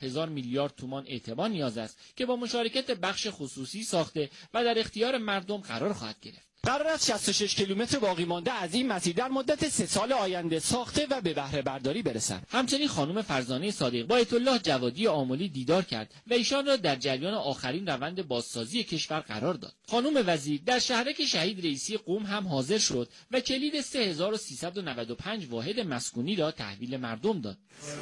1000 میلیارد تومان اعتبار نیاز است که با مشارکت بخش خصوصی ساخته و در اختیار مردم قرار خواهد گرفت. قرار است 66 کیلومتر باقی مانده از این مسیر در مدت 3 سال آینده ساخته و به بهره برداری برسند. همچنین خانم فرزانه صادق با آیت الله جوادی آملی دیدار کرد و ایشان را در جریان آخرین روند بازسازی کشور قرار داد. خانم وزیر در شهرک شهید رئیسی قم هم حاضر شد و کلید 3395 واحد مسکونی را تحویل مردم داد.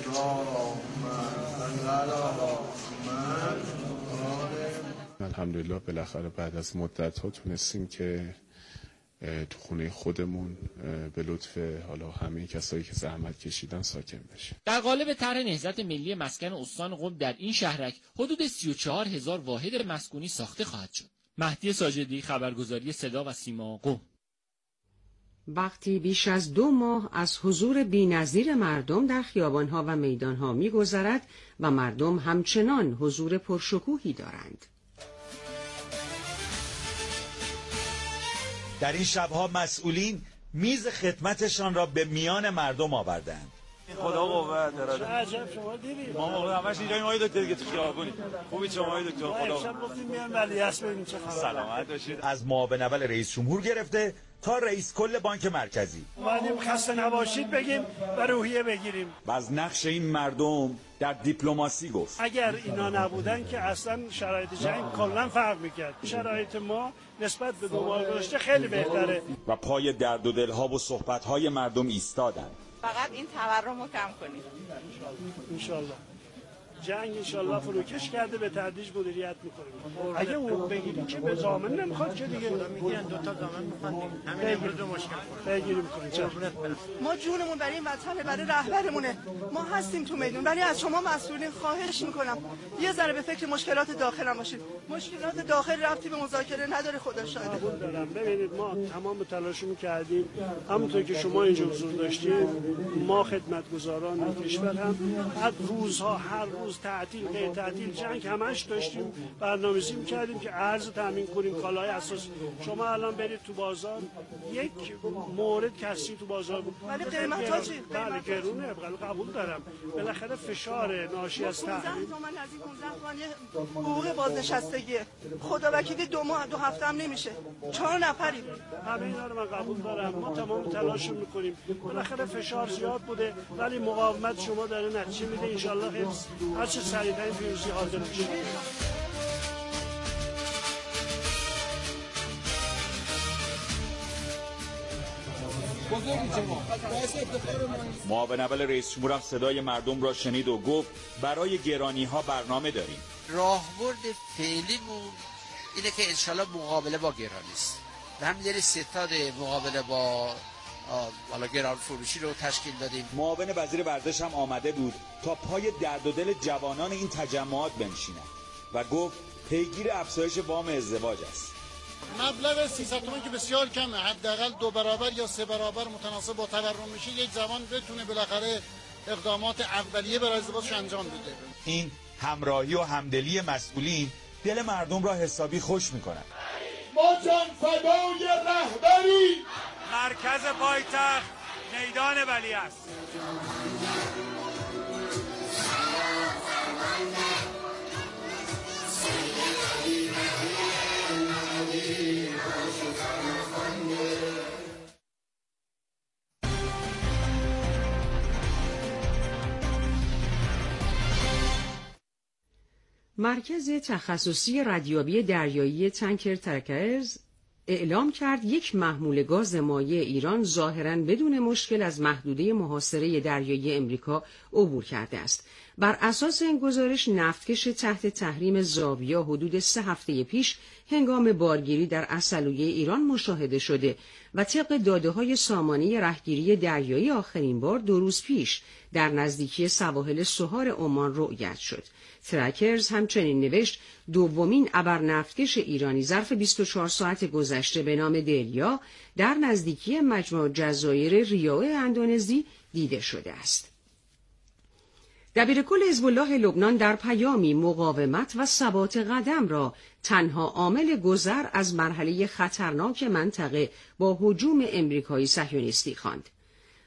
الحمدلله بالاخره بعد از مدت‌ها تونستیم که تو خونه خودمون به لطف حالا همه کسایی که زحمت کشیدن ساکن بشیم. در قالب طرح نهضت ملی مسکن استان قم در این شهرک حدود 34000 واحد مسکونی ساخته خواهد شد. مهدی ساجدی، خبرگزاری صدا و سیما، قم. وقتی بیش از 2 ماه از حضور بی‌نظیر مردم در خیابان‌ها و میدان‌ها می‌گذرد و مردم همچنان حضور پرشکوهی دارند. در این شب‌ها مسئولین میز خدمتشان را به میان مردم آوردند. خدا قوت اراده. عجب شما دیدید. ما موقع همش اینجا ما دکتر دیگه تو خیابونی. خوبی شما دکتر خدا. امشب گفتیم میان ولیعصر ببینیم چه خبره. سلامت باشید. از معاون اول رئیس جمهور گرفته تا رئیس کل بانک مرکزی. اومدیم خسته نباشید بگیم و روحیه بگیریم. و از نقش این مردم در دیپلماسی گفت. اگر اینا نبودن که اصلا شرایط جنگ کلا فرق می‌کرد. شرایط ما نسبت به 2 ماه گذشته خیلی بهتره. و پای درد و دل‌ها و صحبت‌های مردم ایستادند. فقط این تورم رو کم کنید. انشالله. جنگ انشالله فروکش کرده به تدریج مدیریت میکنیم. اگه اون بگیریم که به ضامن نمیخواد که دیگه میگن 2 تا ضامن میخواد. همین امروز مشکل بگیریم کنیم. ما جونمون برای این وطن، برای رهبرمونه. ما هستیم تو میدون، ولی از شما مسئولین خواهش میکنم یه ذره به فکر مشکلات داخل هم باشید. مشکلات داخل ربطی به مذاکره نداره، خدا شاهده. قبول دارم. ببینید ما تمام تلاشمون کردیم، همونطور که شما اینجا حضور داشتید، ما خدمتگزاران کشور هم از روزها هر روز تعطیل غیر تعطیل جنگ همش داشتیم برنامه‌ریزی می‌کردیم که ارز تامین کنیم، کالای اساس. شما الان برید تو بازار یک مورد کسی تو بازار بود، ولی قیمت‌ها چی؟ بله گرونه. قبول دارم بالاخره فشار ناشی از تحریم 15 تومن از این 15 تومن یه حقوق بازنشستگی خدا وکیلی 2 ماه 2 هفته هم نمیشه. 4 نفریم. همه اینا رو من قبول دارم. ما تمام تلاش می‌کنیم. بالاخره فشار زیاد بوده ولی مقاومت شما داره نتیجه میده. ان شاءالله هر چه سریعتر این پیروزی حاصل میشه. معاون اول رئیس جمهور هم صدای مردم را شنید و گفت برای گرانی‌ها برنامه داریم. راهبرد فعلیمون اینه که انشالله مقابله با گرانی است. به همین دلیل ستاد مقابله با گران فروشی رو تشکیل دادیم. معاون وزیر ورزش هم آمده بود تا پای درد و دل جوانان این تجمعات بنشیند و گفت پیگیر افزایش وام ازدواج است. مبلغ 300 تومان که بسیار کمه، حداقل 2 برابر یا 3 برابر متناسب با تورم میشه، یک زمان بتونه بالاخره اقدامات اولیه برای ازدواجش انجام بده. این همراهی و همدلی مسئولین دل مردم را حسابی خوش می‌کند. ما جان فدای رهبری مرکز پایتخت میدان ولیعصر. مرکز تخصصی ردیابی دریایی تانکر ترکرز اعلام کرد یک محمول گاز مایع ایران ظاهراً بدون مشکل از محدوده محاصره دریایی امریکا عبور کرده است. بر اساس این گزارش نفتکش تحت تحریم زاویه حدود 3 هفته پیش هنگام بارگیری در عسلویه ایران مشاهده شده و طبق داده‌های سامانه رهگیری دریایی آخرین بار 2 روز پیش در نزدیکی سواحل سوهار عمان رؤیت شد. ترکرز همچنین نوشت دومین ابرنفتکش ایرانی ظرف 24 ساعت گذشته به نام دلیا در نزدیکی مجمع جزایر ریو اندونزی دیده شده است. دبیرکل حزب الله لبنان در پیامی مقاومت و ثبات قدم را تنها عامل گذر از مرحله خطرناک منطقه با هجوم امریکایی صهیونیستی خواند.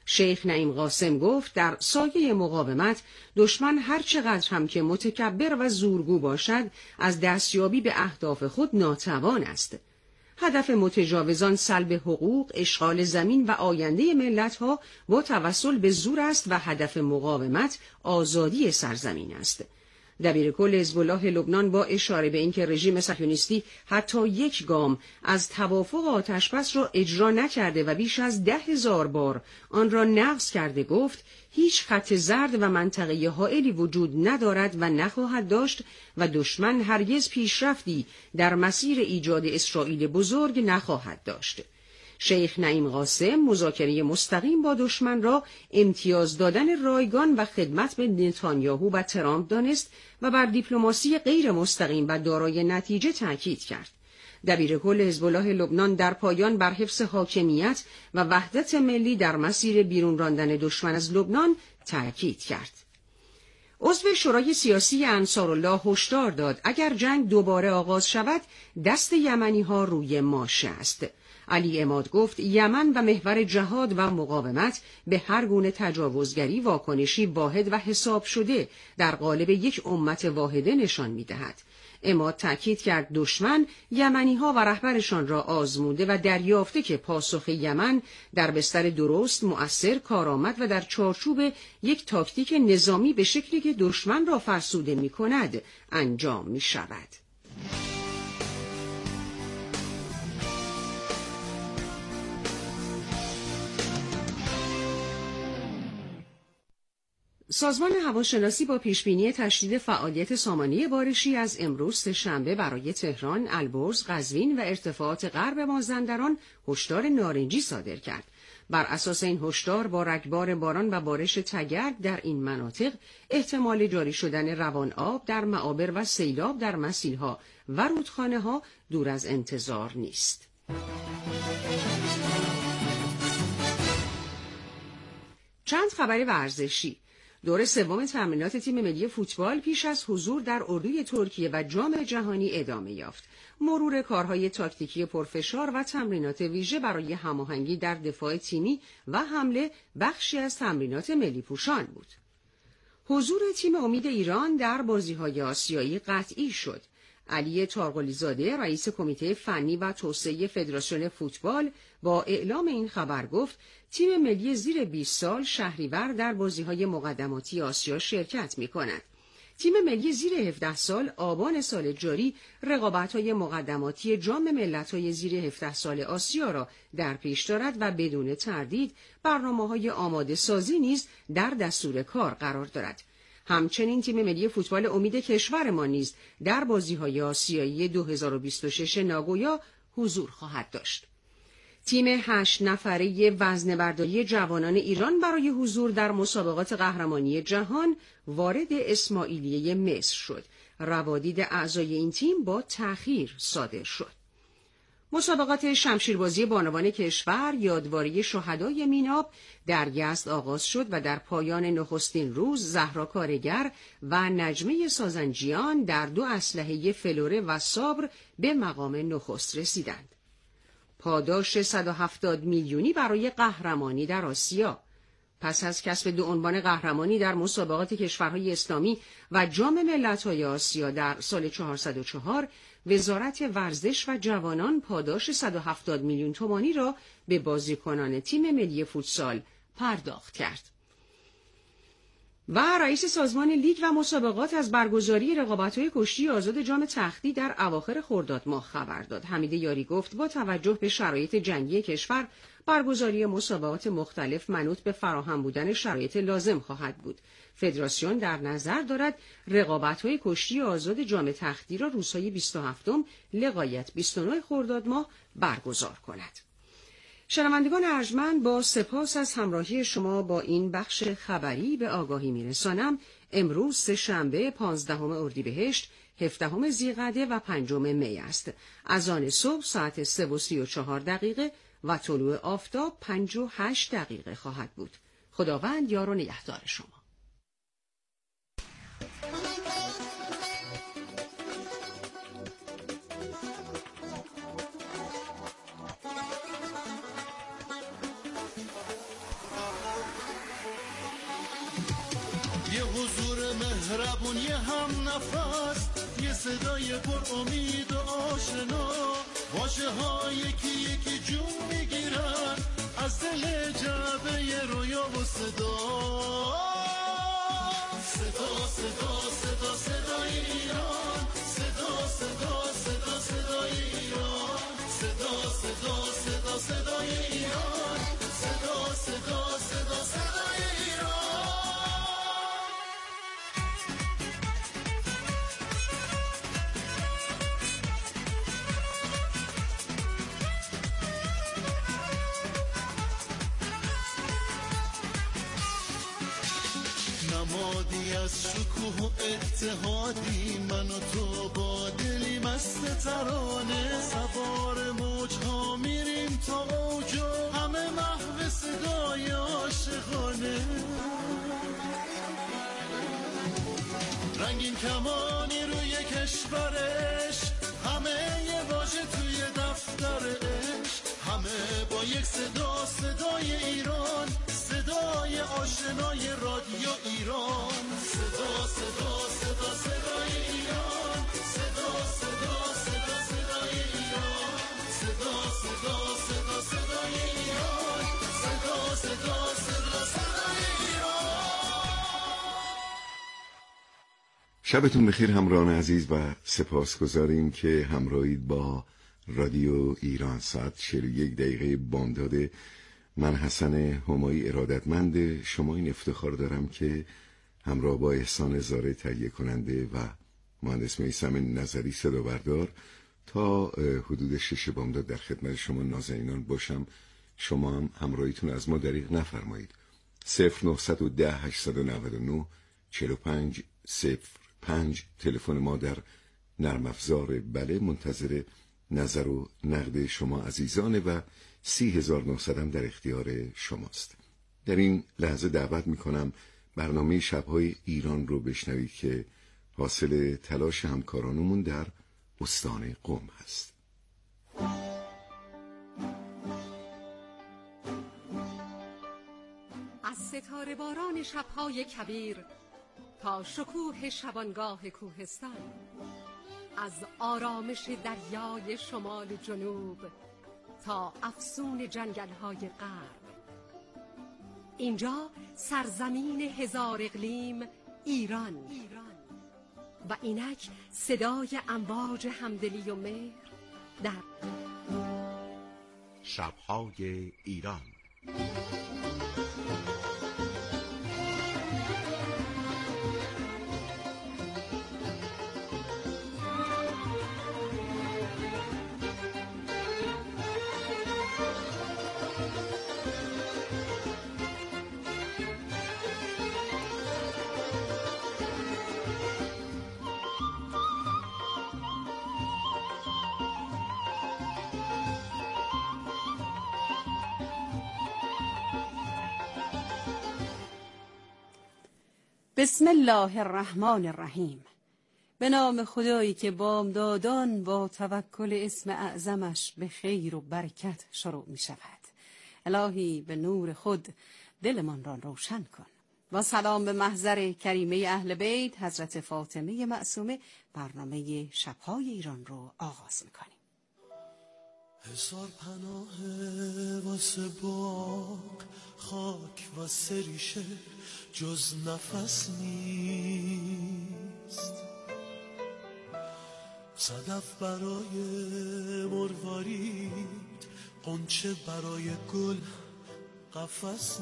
شیخ نعیم قاسم گفت در سایه مقاومت دشمن هر چقدر هم که متکبر و زورگو باشد از دستیابی به اهداف خود ناتوان است. هدف متجاوزان سلب حقوق، اشغال زمین و آینده ملت‌ها با توسل به زور است و هدف مقاومت آزادی سرزمین است. دبیرکل حزب الله لبنان با اشاره به اینکه رژیم صهیونیستی حتی یک گام از توافق آتشبس را اجرا نکرده و بیش از 10,000 بار آن را نقض کرده گفت هیچ خط زرد و منطقه حائلی وجود ندارد و نخواهد داشت و دشمن هرگز پیشرفتی در مسیر ایجاد اسرائیل بزرگ نخواهد داشت. شیخ نعیم قاسم مذاکره مستقیم با دشمن را امتیاز دادن رایگان و خدمت به نتانیاهو و ترامپ دانست و بر دیپلماسی غیر مستقیم و دارای نتیجه تاکید کرد. دبیرکل حزب الله لبنان در پایان بر حفظ حاکمیت و وحدت ملی در مسیر بیرون راندن دشمن از لبنان تاکید کرد. عضو شورای سیاسی انصارالله هشدار داد اگر جنگ دوباره آغاز شود دست یمنی‌ها روی ماشه است. علی عماد گفت یمن و محور جهاد و مقاومت به هر گونه تجاوزگری واکنشی واحد و حساب شده در قالب یک امت واحده نشان می‌دهد. عماد تأکید کرد دشمن یمنی‌ها و رهبرشان را آزموده و دریافته که پاسخ یمن در بستر درست، مؤثر، کارآمد و در چارچوب یک تاکتیک نظامی به شکلی که دشمن را فرسوده می‌کند انجام می‌شود. سازمان هواشناسی با پیشبینی تشدید فعالیت سامانه بارشی از امروز سه‌شنبه برای تهران، البرز، قزوین و ارتفاعات غرب مازندران هشدار نارنجی صادر کرد. بر اساس این هشدار با رگبار باران و بارش تگرگ در این مناطق احتمال جاری شدن روان آب در معابر و سیلاب در مسیلها و رودخانه‌ها دور از انتظار نیست. چند خبر ورزشی. دور سوم تمرینات تیم ملی فوتبال پیش از حضور در اردوی ترکیه و جام جهانی ادامه یافت. مرور کارهای تاکتیکی پرفشار و تمرینات ویژه برای هماهنگی در دفاع تیمی و حمله بخشی از تمرینات ملی پوشان بود. حضور تیم امید ایران در بازی‌های آسیایی قطعی شد. علی تارقلی‌زاده رئیس کمیته فنی و توسعه فدراسیون فوتبال با اعلام این خبر گفت تیم ملی زیر 20 سال شهریور در بازی‌های مقدماتی آسیا شرکت می‌کند. تیم ملی زیر 17 سال آبان سال جاری رقابت‌های مقدماتی جام ملت‌های زیر 17 سال آسیا را در پیش دارد و بدون تردید برنامه‌های آماده سازی نیز در دستور کار قرار دارد. همچنین تیم ملی فوتبال امید کشورمان نیز در بازی‌های آسیایی 2026 ناگویا حضور خواهد داشت. تیم 8 نفره وزنه‌برداری جوانان ایران برای حضور در مسابقات قهرمانی جهان وارد اسماعیلیه مصر شد. روادید اعضای این تیم با تأخیر صادر شد. مسابقات شمشیربازی بانوان کشور یادواری شهدای میناب در یزد آغاز شد و در پایان نخستین روز زهرا کارگر و نجمه سازنجیان در 2 اسلحه فلوره و صابر به مقام نخست رسیدند. پاداش 170 میلیونی برای قهرمانی در آسیا. پس از کسب 2 عنوان قهرمانی در مسابقات کشورهای اسلامی و جام ملت‌های آسیا در سال 404 وزارت ورزش و جوانان پاداش 170 میلیون تومانی را به بازیکنان تیم ملی فوتسال پرداخت کرد. و رئیس سازمان لیگ و مسابقات از برگزاری رقابت‌های کشتی آزاد جام تختی در اواخر خرداد ماه خبر داد. حمید یاری گفت با توجه به شرایط جنگی کشور برگزاری مسابقات مختلف منوط به فراهم بودن شرایط لازم خواهد بود. فدراسیون در نظر دارد رقابت‌های کشتی آزاد جام تختی را روزهای 27 لغایت 29 خرداد ماه برگزار کند. شنوندگان ارجمند، با سپاس از همراهی شما با این بخش خبری به آگاهی میرسانم. امروز سه‌شنبه 15 اردیبهشت 17 ذیقعده و 5 می است. اذان صبح ساعت 3:34 و طلوع آفتاب 5:08 خواهد بود. خداوند یار و نگهدار شما. ایران یه هم نفس، یه صدای پر امید و آشنا، واژه ها یکی یکی جون میگیرن از دل جعبه رویا و صدا. صدا صدا صدا صدای ایران، صدا صدا صدا صدای ایران، صدا صدا صدا صدای ایران، صدا صدا صدا صدای ایران. نمادی از شکوه و اتحادی، من و تو با دلی مست ترانه، سوار موجها میریم تا اوج و همه محو صدای عاشقانه. رنگین کمانی روی کشورش، همه یه واژه توی دفترش، همه با یک صدا، صدای ایران، صدای آشنای رادیو ایران. صدا صدا صدا صدای ایران، صدا صدا صدا صدای ایران، صدا صدا صدا صدای ایران، صدا صدا صدا صدای ایران. شبتون بخیر همراهان عزیز و سپاسگزاریم که همراهید با رادیو ایران. ساعت 41 دقیقه بامداد. من حسن همایی ارادتمند شما این افتخار دارم که همراه با احسان زاره تهیه کننده و مهندس میثم نظری صدا بردار تا حدود 6 بامداد در خدمت شما نازنینان باشم. شما هم همراهیتون از ما دریغ نفرمایید. 0910 899 45 05 تلفن ما در نرم افزار بله منتظر نظر و نقد شما عزیزانه و 30,900 هم در اختیار شماست. در این لحظه دعوت میکنم برنامه شبهای ایران رو بشنوید که حاصل تلاش همکارانمون در استان قم هست. از ستاره باران شبهای کبیر تا شکوه شبانگاه کوهستان، از آرامش دریای شمال جنوب تا افسون جنگل‌های غرب، اینجا سرزمین هزار اقلیم ایران و اینک صدای امواج همدلی و مهر در شب‌های ایران. بسم الله الرحمن الرحیم. به نام خدایی که بامدادان با توکل اسم اعظمش به خیر و برکت شروع می شود. الهی به نور خود دلمان را روشن کن. با سلام به محضر کریمه اهل بیت حضرت فاطمه معصومه برنامه شبهای ایران رو آغاز می کنیم. هزار پناه واسه باغ، خاک و سریشه جز نفس نیست. صدف برای مروارید، قنچه برای گل قفس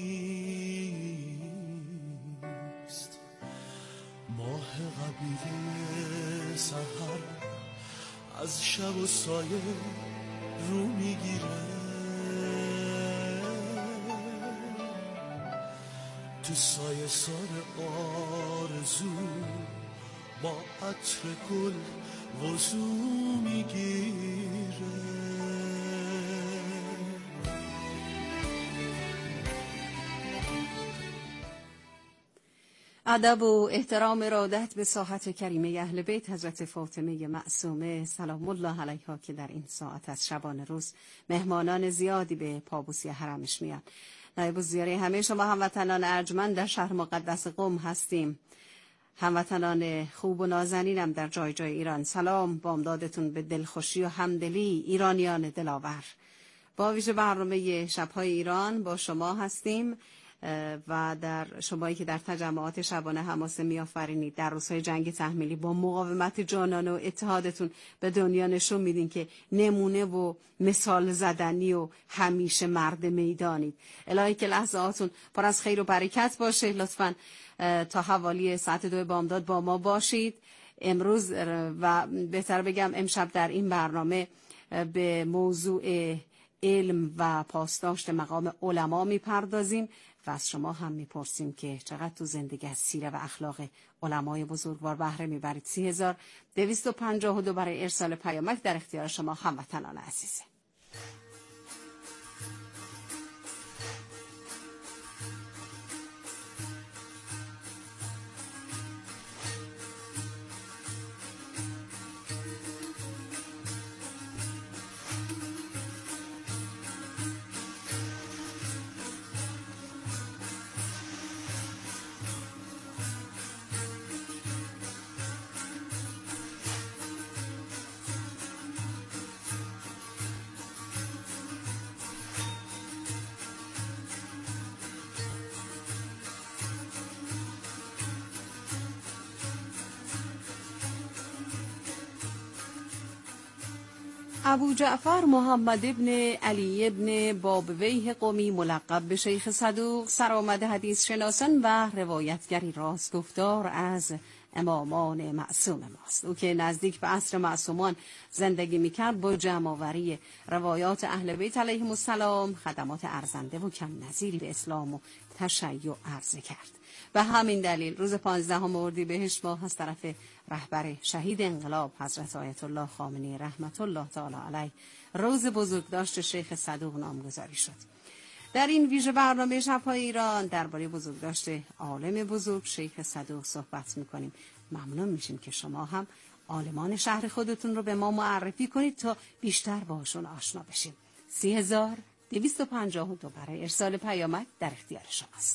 نیست. ماه قبیله سحر از شب و سایه رو میگیره، تو سایه سار آرزو با عطر گل وضو میگیره. ادب و احترام ارادت به ساحت کریمه اهل بیت حضرت فاطمه معصومه سلام الله علیها که در این ساعت از شبانه روز مهمانان زیادی به پابوسی حرمش میان. نایب الزیاره همه شما هموطنان ارجمند در شهر مقدس قم هستیم. هموطنان خوب و نازنینم در جای جای ایران، سلام، بامدادتون به دلخوشی و همدلی ایرانیان دلاور. با ویژه برنامه شب‌های ایران با شما هستیم و در شمایی که در تجمعات شبانه حماسه می‌آفرینید، در روزهای جنگ تحمیلی با مقاومت جانانه و اتحادتون به دنیا نشون میدین که نمونه و مثال زدنی و همیشه مرد میدانید. الهی که لحظاتون پر از خیر و برکت باشه. لطفاً تا حوالی ساعت 2 بامداد با ما باشید. امروز و بهتر بگم امشب در این برنامه به موضوع علم و پاسداشت مقام علما میپردازیم و از شما هم میپرسیم که چقدر تو زندگی از سیره و اخلاق علمای بزرگوار بهره میبرید. 3252 برای ارسال پیامک در اختیار شما هموطنان عزیزه. ابو جعفر محمد ابن علی ابن بابویه قمی ملقب به شیخ صدوق سرآمد حدیث شناسان و روایتگری راستگفتار از امامان معصوم ماست. او که نزدیک به عصر معصومان زندگی میکرد با جمع‌آوری روایات اهل بیت علیهم السلام خدمات ارزنده و کم نظیری به اسلام و تشیع عرضه کرد. به همین دلیل روز 15 اردیبهشت ماه از طرف رهبر شهید انقلاب حضرت آیت الله خامنه‌ای رحمت الله تعالی علیه روز بزرگداشت شیخ صدوق نامگذاری شد. در این ویژه برنامه شب‌های ایران درباره بزرگداشت عالم بزرگ شیخ صدوق صحبت می‌کنیم. ممنون میشیم که شما هم عالمان شهر خودتون رو به ما معرفی کنید تا بیشتر باهاشون آشنا بشیم. 3252 برای ارسال پیامک در اختیار شماست.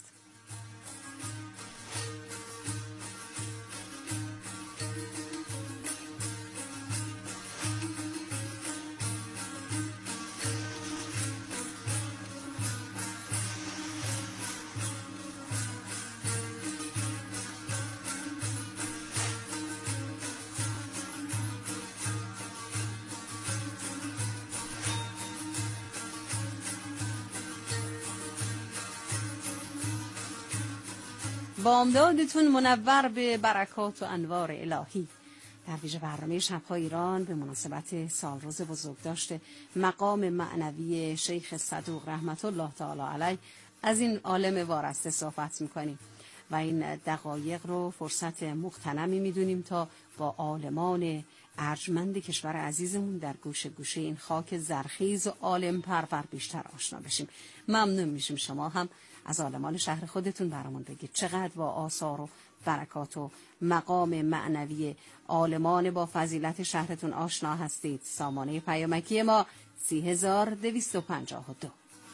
بامدادتون منور به برکات و انوار الهی. در ویژه برنامه شب‌های ایران به مناسبت سالروز بزرگداشت مقام معنوی شیخ صدوق رحمت الله تعالی علیه از این عالم وارسته صحبت می‌کنیم و این دقایق رو فرصت مغتنمی می‌دونیم تا با عالمان ارجمند کشور عزیزمون در گوشه گوشه این خاک زرخیز و عالم پرور بیشتر آشنا بشیم. ممنون میشیم شما هم از عالمان شهر خودتون برامون بگید چقدر با آثار و برکات و مقام معنوی عالمان با فضیلت شهرتون آشنا هستید. سامانه پیامکی ما 3252.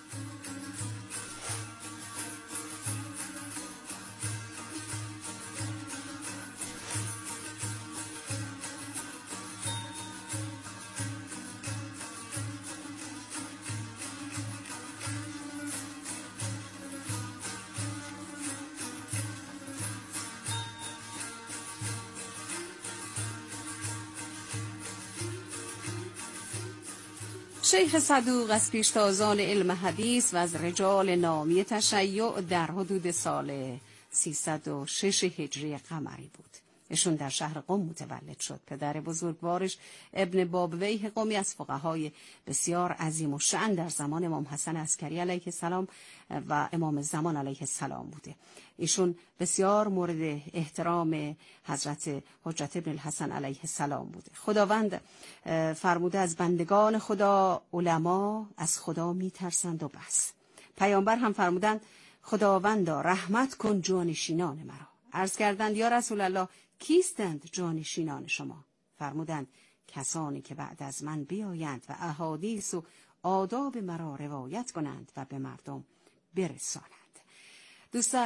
شیخ صدوق از پیشتازان علم حدیث و از رجال نامی تشیع در حدود سال 306 هجری قمری بود. ایشون در شهر قم متولد شد. پدر بزرگوارش ابن بابویه قمی از فقهای بسیار عظیم و شأن در زمان امام حسن عسکری علیه السلام و امام زمان علیه السلام بوده. ایشون بسیار مورد احترام حضرت حجت ابن الحسن علیه السلام بوده. خداوند فرموده از بندگان خدا علما از خدا میترسند و بس. پیامبر هم فرمودند خداوندا رحمت کن جانشینان مرا. عرض کردند یا رسول الله کیستند جانشینان شما؟ فرمودند کسانی که بعد از من بیایند و احادیث و آداب مرا روایت کنند و به مردم برسانند. دوستان،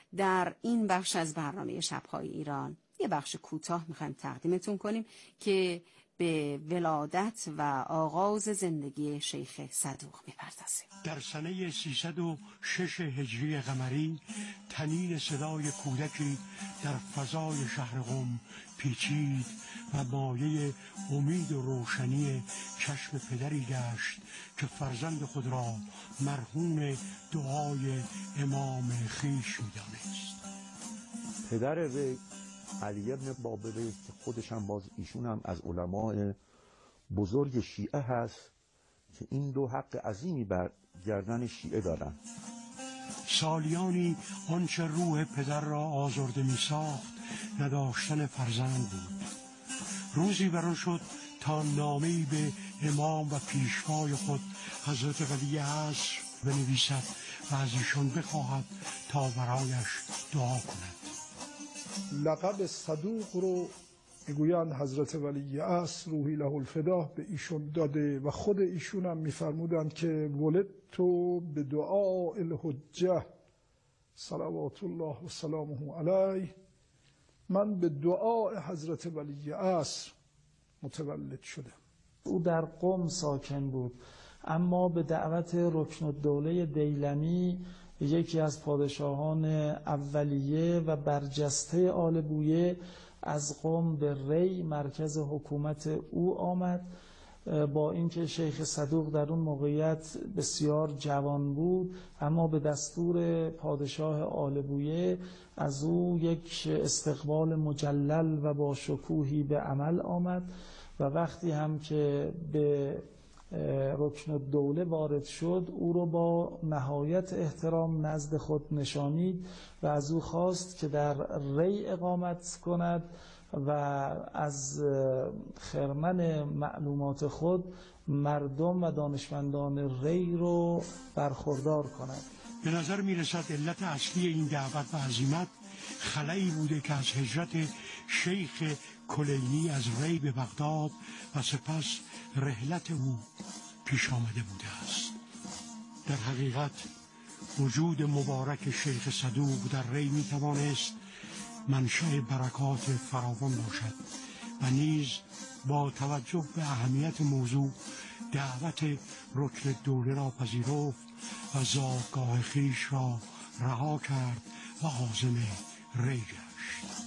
در این بخش از برنامه شب‌های ایران یه بخش کوتاه میخوایم تقدیمتون کنیم که به ولادت و آغاز زندگی شیخ صدوق میپردازیم. در سنه 306 هجری قمری طنین صدای کودکی در فضای شهر قم پیچید و مایه امید و روشنی چشم پدری گشت که فرزند خود را مرهون دعای امام خویش می‌دانست. پدر ری علی ابن بابی که خودش هم باز ایشون هم از علماء بزرگ شیعه هست که این دو حق عظیمی بر گردن شیعه دارن. سالیانی آنچه روح پدر را آزرده می ساخت نداشتن فرزند بود. روزی بران شد تا نامه‌ای به امام و پیشوای خود حضرت ولی عصر بنویسد و از ایشان بخواهد تا برایش دعا کند. لقب صدوق رو میگویند حضرت ولی عصر روحی له الفدا به ایشون داده و خود ایشون هم میفرمودند که ولدتو به دعاء الحجه صلوات الله و سلامه علیه، من به دعای حضرت ولی عصر متولد شدم. او در قم ساکن بود، اما به دعوت رکن الدوله دیلمی، یکی از پادشاهان اولیه و برجسته آل بویه، از قم به ری مرکز حکومت او آمد. با اینکه شیخ صدوق در اون موقعیت بسیار جوان بود، اما به دستور پادشاه آل بویه از او یک استقبال مجلل و با شکوهی به عمل آمد و وقتی هم که به رکن الدوله وارد شد او رو با نهایت احترام نزد خود نشانید و از او خواست که در ری اقامت کند و از خرمن معلومات خود مردم و دانشمندان ری رو برخوردار کند. به نظر می رسد علت اصلی این دعوت و عزیمت خلایی بوده که از هجرت شیخ کلینی از ری به بغداد و سپس رحلت او پیش آمده بوده است. در حقیقت وجود مبارک شیخ صدوق در ری می توانست منشأ برکات فراوان باشد و نیز با توجه به اهمیت موضوع دعوت رکن الدوله را پذیرفت و زادگاه خویش را رها کرد و عازم ری گشت.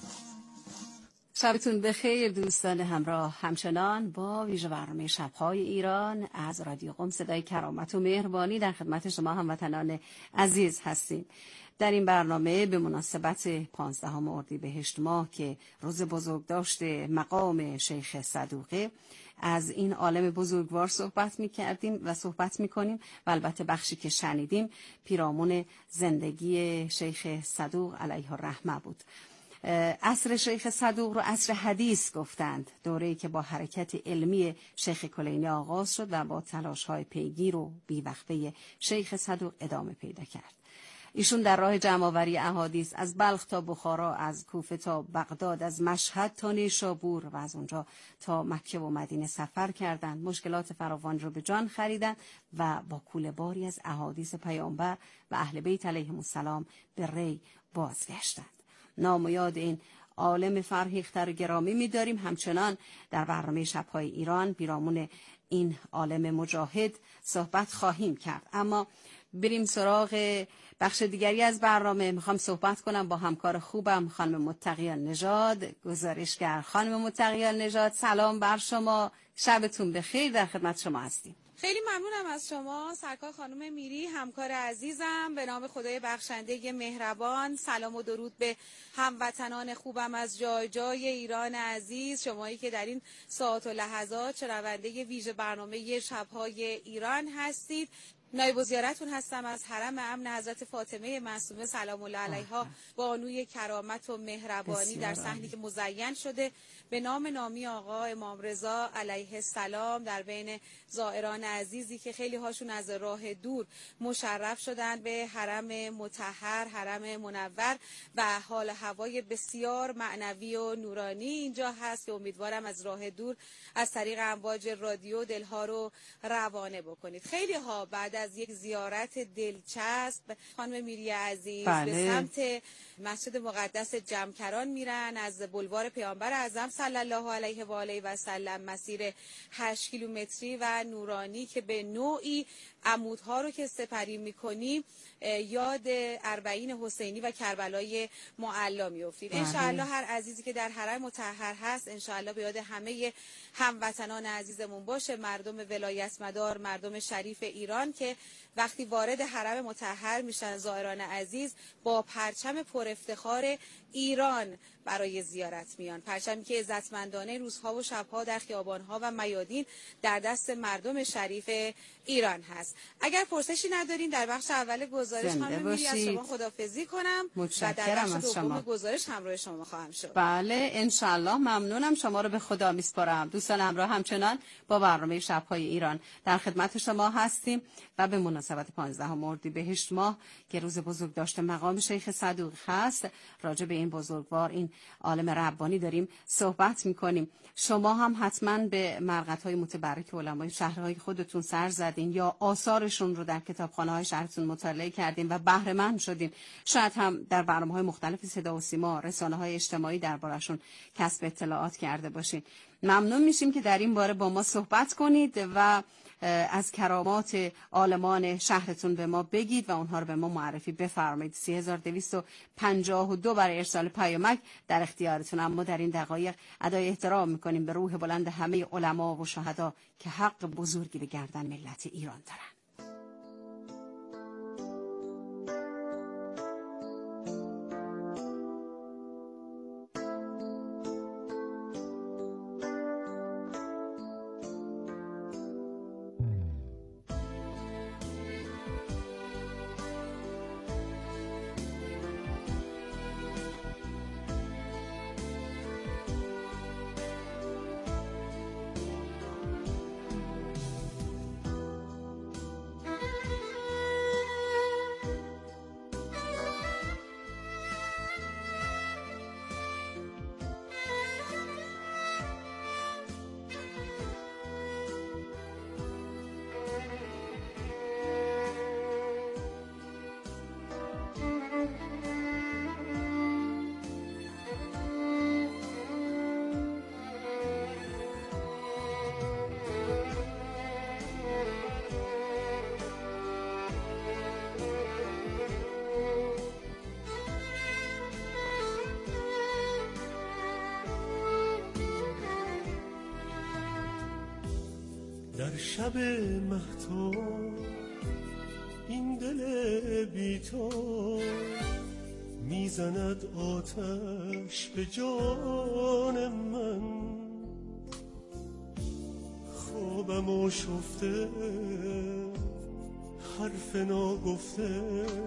شبتون بخیر دوستان همراه، همچنان با ویژه برنامه شب‌های ایران از رادیو قم صدای کرامت و مهربانی در خدمت شما هموطنان عزیز هستیم. در این برنامه به مناسبت 15 اردیبهشت ماه که روز بزرگداشت مقام شیخ صدوقه، از این عالم بزرگوار صحبت می‌کردیم و صحبت می‌کنیم و البته بخشی که شنیدیم پیرامون زندگی شیخ صدوق علیه الرحمه بود. عصر شیخ صدوق رو عصر حدیث گفتند، دوره‌ای که با حرکت علمی شیخ کلینی آغاز شد و با تلاش‌های پیگیر و بیوقفه شیخ صدوق ادامه پیدا کرد. ایشون در راه جمع‌آوری احادیث از بلخ تا بخارا، از کوفه تا بغداد، از مشهد تا نیشابور و از اونجا تا مکه و مدینه سفر کردند. مشکلات فراوان رو به جان خریدند و با کوله‌باری از احادیث پیامبر و اهل بیت علیهم السلام به ری بازگشتند. نام و یاد این عالم فرهیخته رو گرامی می‌داریم. همچنان در برنامه شب‌های ایران پیرامون این عالم مجاهد صحبت خواهیم کرد، اما بریم سراغ بخش دیگری از برنامه. میخوام صحبت کنم با همکار خوبم خانم متقیان نژاد، گزارشگر. خانم متقیان نژاد، سلام بر شما، شبتون بخیر، در خدمت شما هستیم. خیلی ممنونم از شما سرکار خانم میری، همکار عزیزم. به نام خدای بخشنده مهربان سلام و درود به هموطنان خوبم از جای جای ایران عزیز، شمایی که در این ساعات و لحظات شنونده ویژه برنامه شب‌های ایران هستید. نایب الزیارتون هستم از حرم امن حضرت فاطمه معصومه سلام الله علیها، بانوی کرامت و مهربانی در صحنی که مزین شده به نام نامی آقا امام رضا علیه السلام در بین زائران عزیزی که خیلی هاشون از راه دور مشرف شدن به حرم مطهر، حرم منور و حال هوای بسیار معنوی و نورانی اینجا هست که امیدوارم از راه دور از طریق امواج رادیو دلها رو روانه بکنید. خیلی ها بعد از یک زیارت دلچسب خانم میری عزیز بله. به سمت مسجد مقدس جمکران میرن. از بلوار پیامبر اعظم صلی الله علیه و آله و سلم مسیر 8 کیلومتری و نورانی که به نوعی عمودها رو که سپری میکنیم یاد اربعین حسینی و کربلای معلا میافتید. انشاءالله هر عزیزی که در حرم مطهر هست انشاءالله به یاد همه هموطنان عزیزمون باشه، مردم ولایت مدار، مردم شریف ایران که وقتی وارد حرم مطهر میشن زائران عزیز با پرچم پر افتخار ایران برای زیارت میان، پرچمی که عزتمندانه روزها و شبها در خیابانها و میادین در دست مردم شریف ایران هست. اگر پرسشی ندارین در بخش اول گزارش خانم میری از شما خداحافظی کنم و در بخش دوم گزارش همراه شما خواهم شد. بله انشالله، ممنونم. شما رو به خدا میسپارم. دوستان همراه همچنان با برنامه شب‌های ایران در خدمت شما هستیم و به مناسبت 15 اردیبهشت ماه که روز بزرگداشت مقام شیخ صدوق هست، راجع به این بزرگوار، این عالم ربانی داریم صحبت میکنیم. شما هم حتما به مرقدهای متبرک علمای شهرهای خودتون سر زدین یا آثارشون رو در کتابخانه‌های شهرتون مطالعه کردین و بهره مند شدین. شاید هم در برنامه‌های مختلف صدا و سیما، رسانه‌های اجتماعی دربارشون کسب اطلاعات کرده باشین. ممنون میشیم که در این باره با ما صحبت کنید و از کرامات عالمان شهرتون به ما بگید و اونها رو به ما معرفی بفرمایید. 3252 برای ارسال پیامک در اختیارتون. اما در این دقایق ادای احترام میکنیم به روح بلند همه علما و شهدا که حق بزرگی به گردن ملت ایران دارن. در شب مهتاب این دل بی تو میزند آتش به جان من، خوابم و شفته حرف ناگفته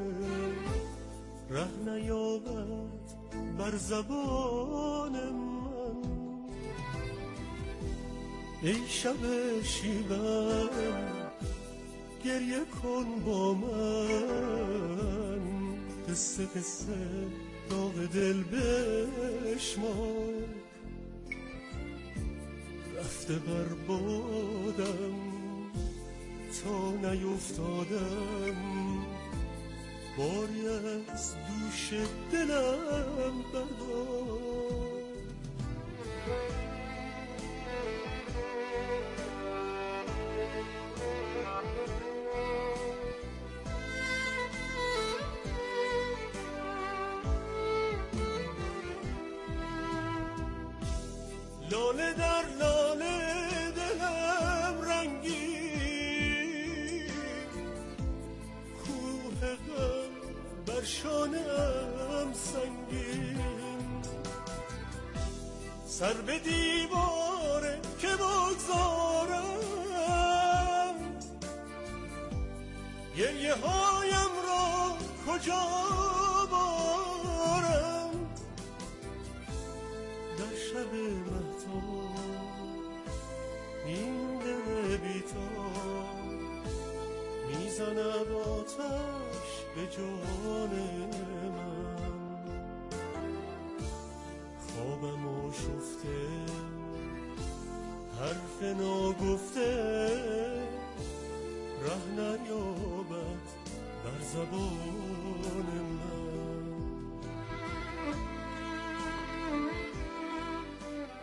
ره نیابد بر زبان من. ای شب شیون گریه کن با من، قصه قصه داغ دل بشمار، رفته بر بادم تا نیفتادم، باری از دوش دلم بردار. لاله در لاله دلم رنگی، کوه غم بر شانه‌ام سنگین، سر به دیواره که بگذارم، گریه هایم را کجا بارم. در شب این دل بی‌تاب میزند آتش به جان من، خوابم و شفته حرف ناگفته ره نیابد شب و